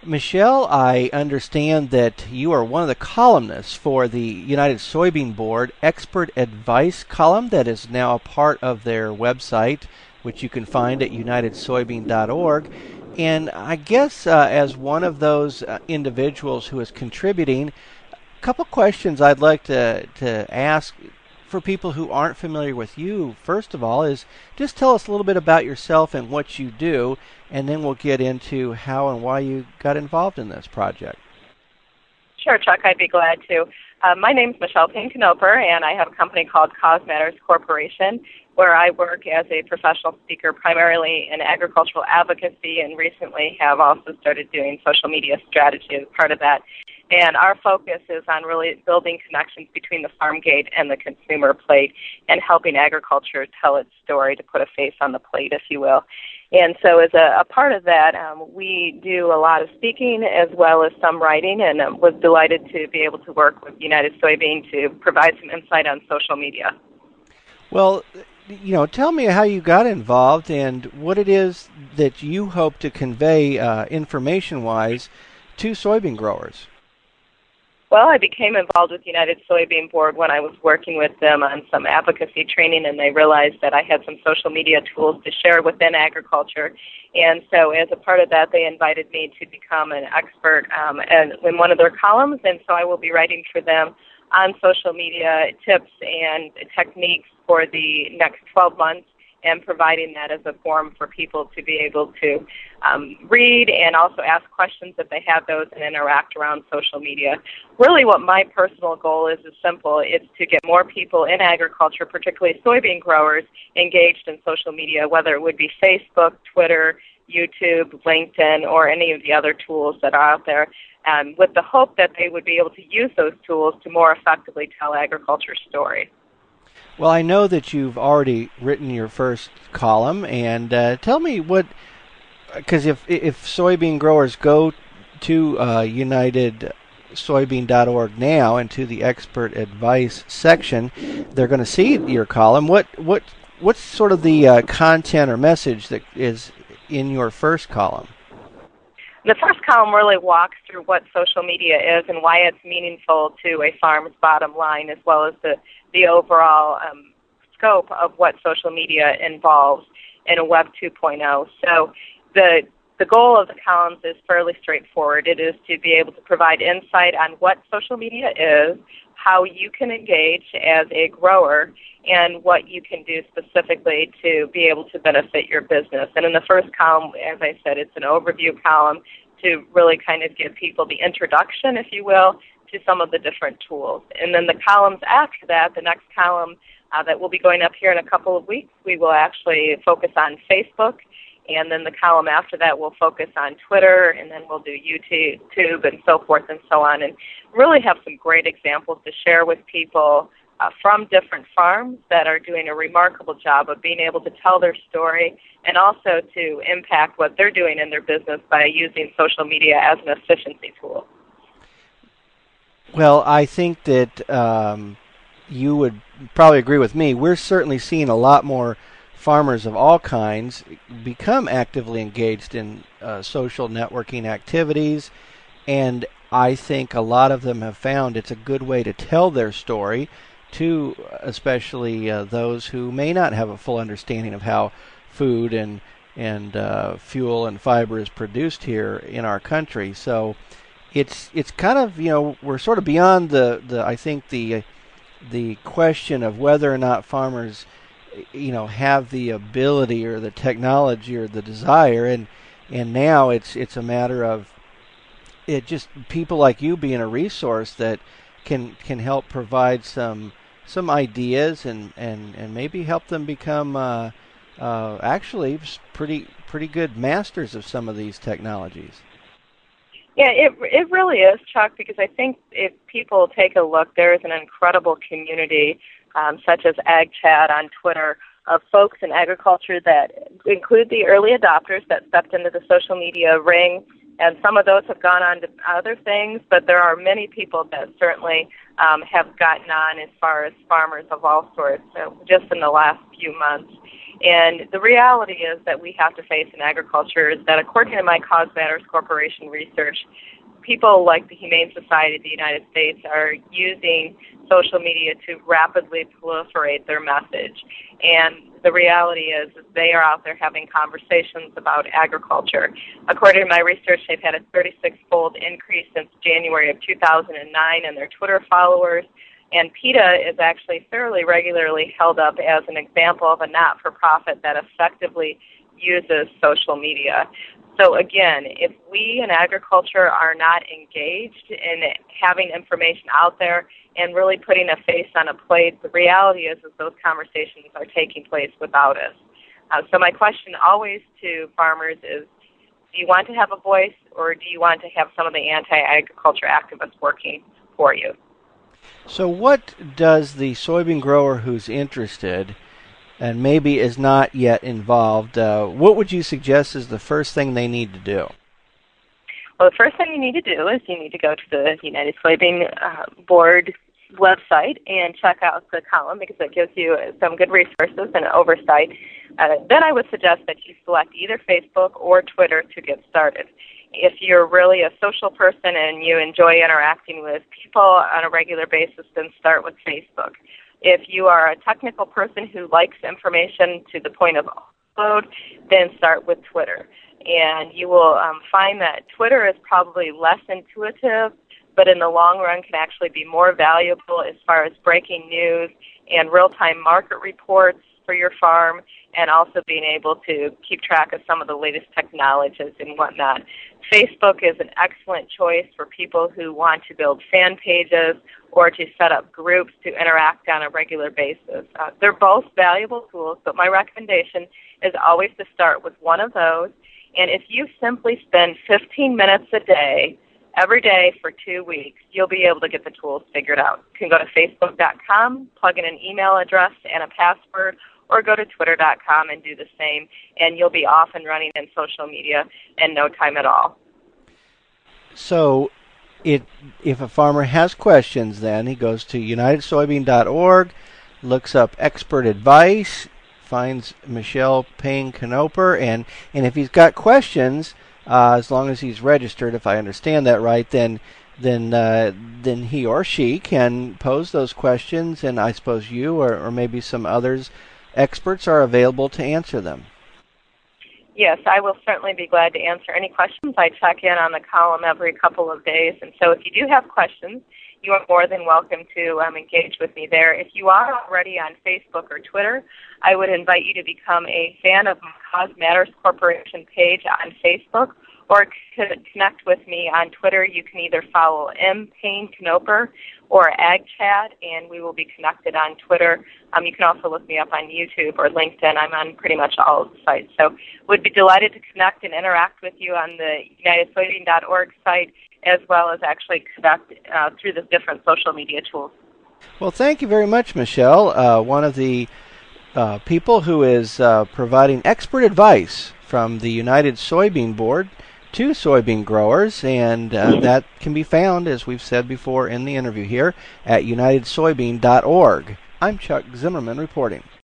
Michelle, I understand that you are one of the columnists for the United Soybean Board Expert Advice column that is now a part of their website, which you can find at unitedsoybean.org. And I guess as one of those individuals who is contributing, couple questions I'd like to ask for people who aren't familiar with you. First of all, is just tell us a little bit about yourself and what you do, and then we'll get into how and why you got involved in this project. Sure, Chuck, I'd be glad to. My name's Michelle Payne-Knoper, and I have a company called Cause Matters Corporation, where I work as a professional speaker primarily in agricultural advocacy, and recently have also started doing social media strategy as part of that. And our focus is on really building connections between the farm gate and the consumer plate and helping agriculture tell its story, to put a face on the plate, if you will. And so as a part of that, we do a lot of speaking as well as some writing, and was delighted to be able to work with United Soybean to provide some insight on social media. Well, tell me how you got involved and what it is that you hope to convey information-wise to soybean growers. Well, I became involved with United Soybean Board when I was working with them on some advocacy training, and they realized that I had some social media tools to share within agriculture. And so as a part of that, they invited me to become an expert in one of their columns, and so I will be writing for them on social media tips and techniques for the next 12 months, and providing that as a forum for people to be able to read and also ask questions if they have those and interact around social media. Really what my personal goal is simple. It's to get more people in agriculture, particularly soybean growers, engaged in social media, whether it would be Facebook, Twitter, YouTube, LinkedIn, or any of the other tools that are out there, with the hope that they would be able to use those tools to more effectively tell agriculture's story. Well, I know that you've already written your first column, and tell me because if soybean growers go to unitedsoybean.org now and to the expert advice section, they're going to see your column. What's sort of the content or message that is in your first column? The first column really walks through what social media is and why it's meaningful to a farm's bottom line, as well as the overall scope of what social media involves in a Web 2.0. So the goal of the columns is fairly straightforward. It is to be able to provide insight on what social media is, how you can engage as a grower, and what you can do specifically to be able to benefit your business. And in the first column, as I said, it's an overview column to really kind of give people the introduction, if you will, to some of the different tools. And then the columns after that, the next column that will be going up here in a couple of weeks, we will actually focus on Facebook. And then the column after that will focus on Twitter, and then we'll do YouTube and so forth and so on, and really have some great examples to share with people from different farms that are doing a remarkable job of being able to tell their story and also to impact what they're doing in their business by using social media as an efficiency tool. Well, I think that you would probably agree with me. We're certainly seeing a lot more farmers of all kinds become actively engaged in social networking activities, and I think a lot of them have found it's a good way to tell their story to especially those who may not have a full understanding of how food and fuel and fiber is produced here in our country. So it's kind of, we're sort of beyond the I think the question of whether or not farmers have the ability or the technology or the desire, and now it's a matter of it just people like you being a resource that can help provide some ideas and maybe help them become actually pretty good masters of some of these technologies. Yeah, it really is, Chuck, because I think if people take a look, there is an incredible community, such as AgChat on Twitter, of folks in agriculture that include the early adopters that stepped into the social media ring, and some of those have gone on to other things, but there are many people that certainly have gotten on as far as farmers of all sorts just in the last few months. And the reality is that we have to face in agriculture is that according to my Cause Matters Corporation research, people like the Humane Society of the United States are using social media to rapidly proliferate their message. And the reality is they are out there having conversations about agriculture. According to my research, they've had a 36-fold increase since January of 2009 in their Twitter followers. And PETA is actually fairly regularly held up as an example of a not-for-profit that effectively uses social media. So again, if we in agriculture are not engaged in having information out there and really putting a face on a plate, the reality is that those conversations are taking place without us. So my question always to farmers is, do you want to have a voice, or do you want to have some of the anti-agriculture activists working for you? So what does the soybean grower who's interested and maybe is not yet involved, what would you suggest is the first thing they need to do? Well, the first thing you need to do is you need to go to the United Soybean Board website and check out the column, because it gives you some good resources and oversight. Then I would suggest that you select either Facebook or Twitter to get started. If you're really a social person and you enjoy interacting with people on a regular basis, then start with Facebook. If you are a technical person who likes information to the point of upload, then start with Twitter. And you will find that Twitter is probably less intuitive, but in the long run can actually be more valuable as far as breaking news and real-time market reports for your farm, and also being able to keep track of some of the latest technologies and whatnot. Facebook is an excellent choice for people who want to build fan pages or to set up groups to interact on a regular basis. They're both valuable tools, but my recommendation is always to start with one of those. And if you simply spend 15 minutes a day, every day for 2 weeks, you'll be able to get the tools figured out. You can go to Facebook.com, plug in an email address and a password, or go to Twitter.com and do the same, and you'll be off and running in social media in no time at all. So if a farmer has questions, then he goes to unitedsoybean.org, looks up expert advice, finds Michelle Payne-Knoper, and if he's got questions, as long as he's registered, if I understand that right, then he or she can pose those questions, and I suppose you or maybe some others experts are available to answer them. Yes, I will certainly be glad to answer any questions. I check in on the column every couple of days, and so if you do have questions, you are more than welcome to engage with me there. If you are already on Facebook or Twitter, I would invite you to become a fan of my Cause Matters Corporation page on Facebook, or connect with me on Twitter. You can either follow M. Payne-Knoper or AgChat, and we will be connected on Twitter. You can also look me up on YouTube or LinkedIn. I'm on pretty much all of the sites. So would be delighted to connect and interact with you on the UnitedSoybean.org site, as well as actually connect through the different social media tools. Well, thank you very much, Michelle. One of the people who is providing expert advice from the United Soybean Board to soybean growers, and that can be found, as we've said before in the interview here, at unitedsoybean.org. I'm Chuck Zimmerman reporting.